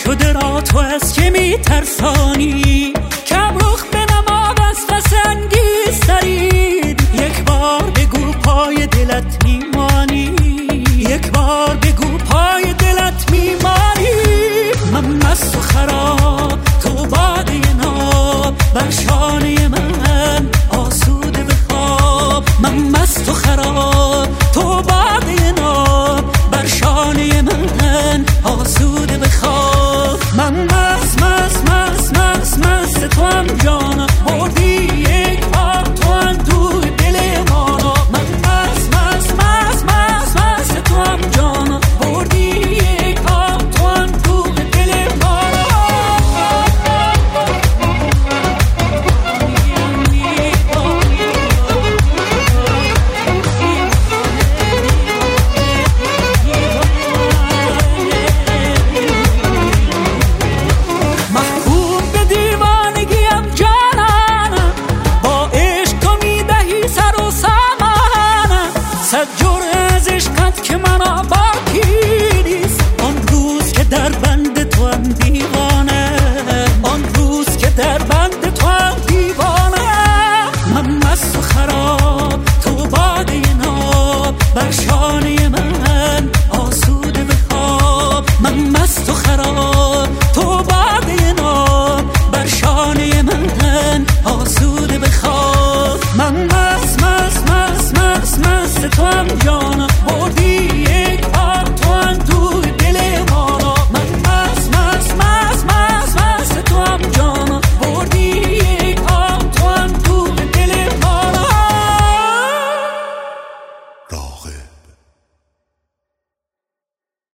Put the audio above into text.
شده را تو از که میترسانی، کم رخ به نماد از فسنگیسترین. یک بار بگو پای دلت میمانی، یک بار بگو پای دلت میمانی. من مست و خراب تو باده ناب، بر شانه من آسوده بخواب. من مست و خراب تو باده ناب، بر شانه من آسوده بخواب. من مست مست مست مست مست تو هم جانا، بردی یک بار تو هم تو دل مانا. من مست مست مست مست مست تو هم جانا، بردی یک بار تو هم تو دل مانا. بر شانه من آسوده بخواب. من مست و خراب تو باده ناب، بر شانه من آسوده بخواب. من مست مست مست مست مست تو هم